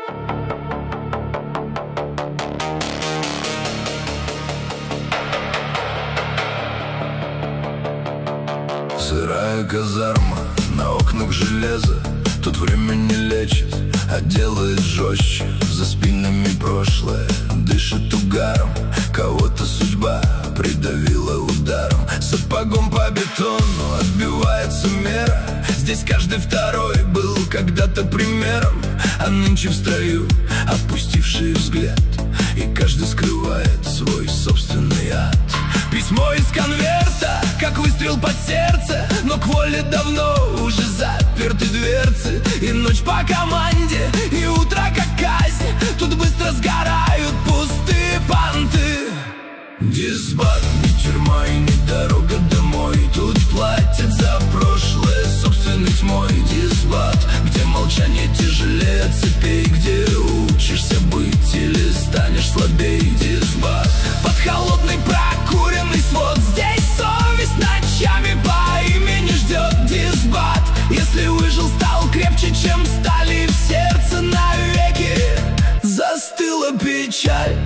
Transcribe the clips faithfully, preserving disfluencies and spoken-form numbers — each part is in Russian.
Сырая казарма, на окнах железо. Тут время не лечит, а делает жестче. За спинами прошлое дышит угаром. Кого-то судьба придавила ударом. Сапогом по бетону отбивается мера. Здесь каждый второй был когда-то примером, а нынче в строю опустивший взгляд, и каждый скрывает свой собственный ад. Письмо из конверта, как выстрел под сердце, но к воле давно уже заперты дверцы. И ночь по команде, и утро как казнь. Тут быстро сгорают пустые понты. Дисбат, не тюрьма и не дорога домой. Тут платят за прошлое собственной тьмой. Дисбат, где молчание тяжелее цепей, где учишься быть или станешь слабей. Дисбат, под холодный прокуренный свод. Здесь совесть ночами по имени ждет. Дисбат, если выжил, стал крепче, чем стали. В сердце навеки застыла печаль.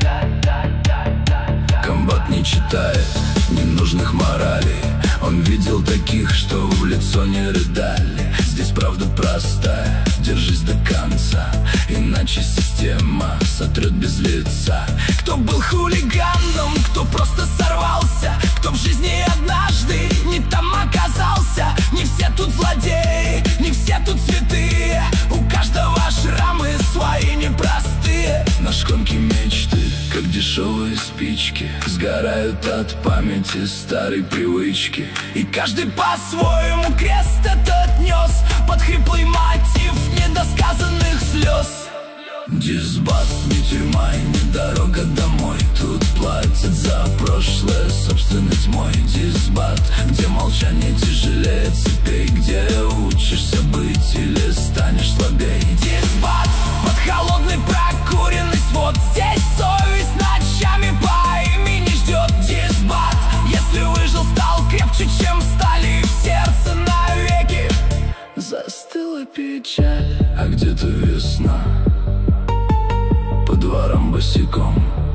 Комбат не читает ненужных моралей. Он видел таких, что в лицо не рыдали. Здесь правда простая, держись до конца, иначе система сотрет без лица. Кто был хулиганом, кто просто сорвался, кто в жизни однажды не там оказался. Не все тут злодеи, не все тут святые. У каждого шрамы свои непростые. На шконке мечты, как дешевые спички, сгорают от памяти старой привычки. И каждый по-своему крест этот нес под хриплый мотив недосказанных слез. Дисбат, не тюрьма и не дорога домой. Тут платят за прошлое собственной тьмой. Дисбат, где молчание тяжелее цепей, где учишься быть или станешь слабей. Дисбат, под холодный прокуренный свод. Здесь совесть ночами по имени ждет. Дисбат, если выжил, стал крепче, чем стали. В сердце навеки застыла печаль. А где-то весна, по дворам босиком,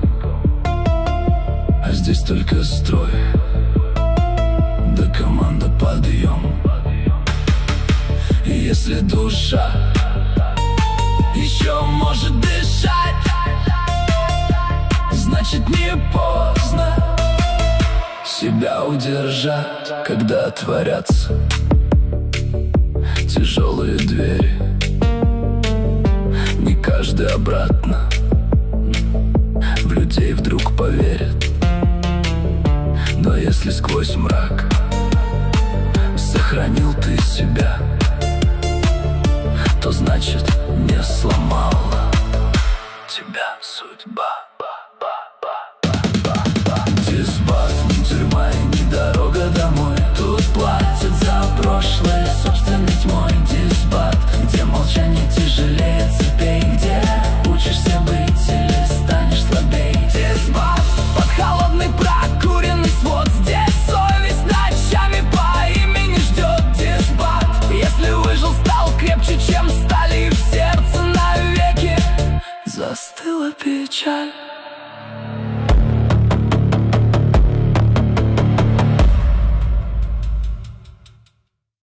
а здесь только строй, да команда подъем. И если душа еще может дышать, значит не поздно себя удержать. Когда отворятся тяжелые двери, не каждый обратно в людей вдруг поверит. Но если сквозь мрак